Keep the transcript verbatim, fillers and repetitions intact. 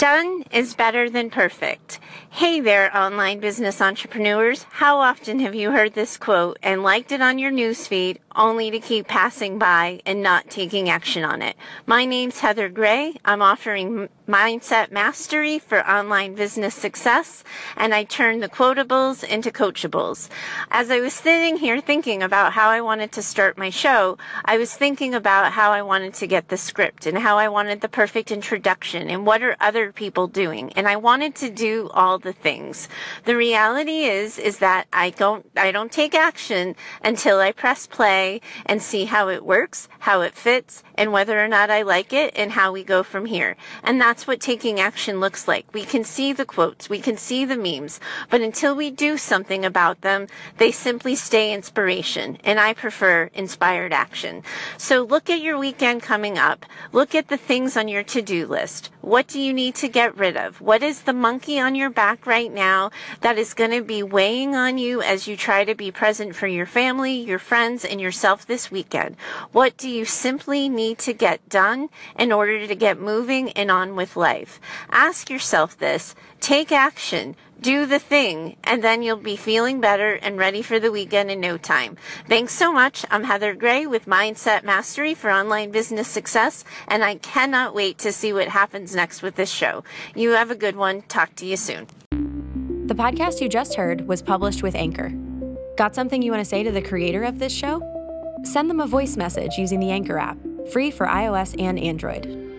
Done is better than perfect. Hey there, online business entrepreneurs. How often have you heard this quote and liked it on your newsfeed only to keep passing by and not taking action on it? My name's Heather Gray. I'm offering Mindset Mastery for online business success, and I turn the quotables into coachables. As I was sitting here thinking about how I wanted to start my show, I was thinking about how I wanted to get the script and how I wanted the perfect introduction and what are other people doing, and I wanted to do all the things. The reality is is that I don't I don't take action until I press play and see how it works, how it fits, and whether or not I like it, and how we go from here. And that's what taking action looks like. We can see the quotes, we can see the memes, but until we do something about them, they simply stay inspiration, and I prefer inspired action. So look at your weekend coming up. Look at the things on your to-do list. What do you need to get rid of? What is the monkey on your back right now that is going to be weighing on you as you try to be present for your family, your friends, and yourself this weekend? What do you simply need to get done in order to get moving and on with life? Ask yourself this. Take action. Do the thing, and then you'll be feeling better and ready for the weekend in no time. Thanks so much. I'm Heather Gray with Mindset Mastery for online business success, and I cannot wait to see what happens next with this show. You have a good one. Talk to you soon. The podcast you just heard was published with Anchor. Got something you want to say to the creator of this show? Send them a voice message using the Anchor app, free for iOS and Android.